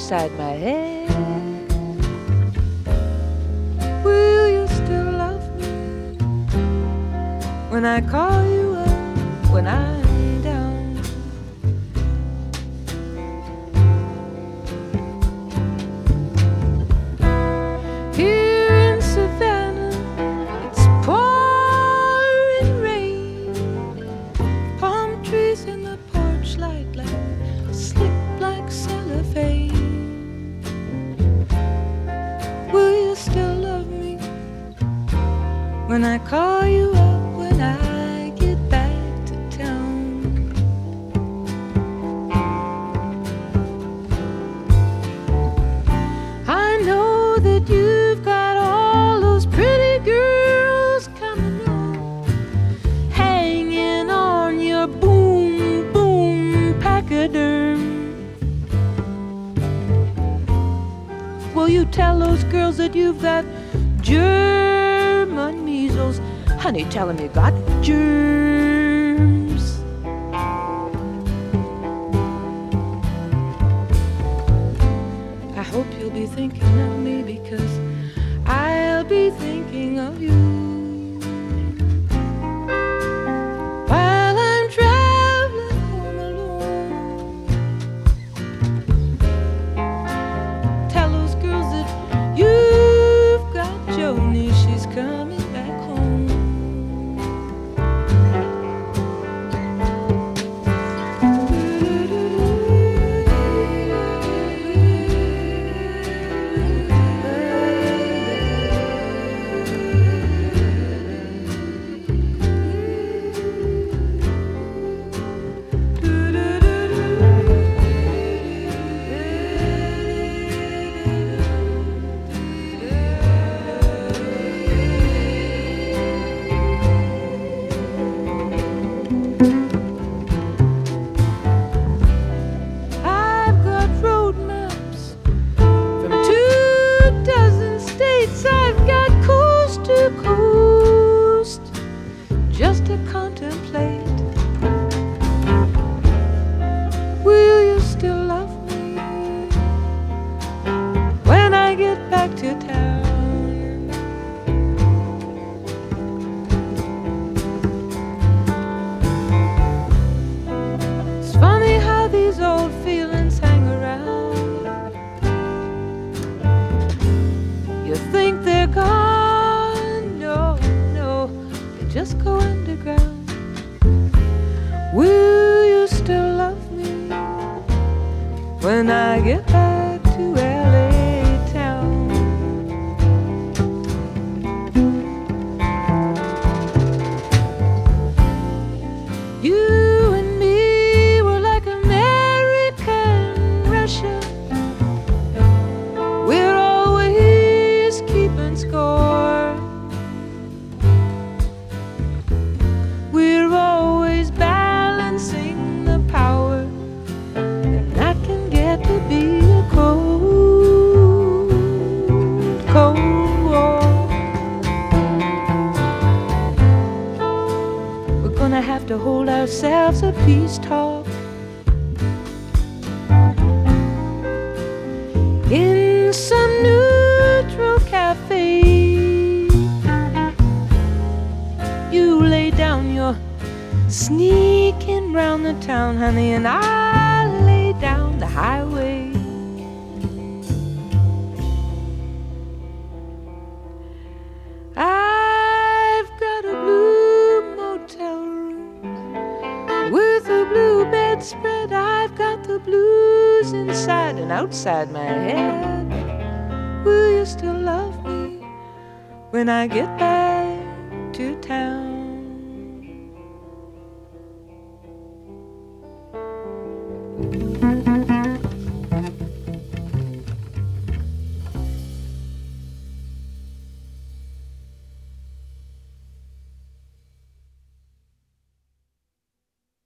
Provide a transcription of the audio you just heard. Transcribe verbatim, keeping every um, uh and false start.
outside my head. Will you still love me when I call you up, when I'm down? Here in Savannah, it's pouring rain. Palm trees in the porch light like slick black cellophane. Will you still love me when I call you up, when I get back to town? I know that you've got all those pretty girls coming on, hanging on your boom, boom pachyderm. Will you tell those girls that you've got German measles? Honey, tell them you got germs. I hope you'll be thinking of me, because I'll be thinking of you while I'm traveling home alone. Tell those girls that you've got Joni, she's coming back home. I've got road maps from two dozen states. I've got coast to coast just to contemplate. Will you still love me when I get back to town? It's funny how these old feelings hang around. You think they're gone? No, no, they just go underground. Will you still love me when I get back to L A town? You and me were like American Russia. We're always keeping score. We're always balancing the power, and that can get to be a cold, cold war. We're gonna have to hold ourselves a peace talk in some neutral cafe. You lay down your sneaking round the town, honey, and I lay down the highway. I've got a blue motel room with a blue bedspread. I've got the blues inside and outside my head. Will you still love me when I get back to town?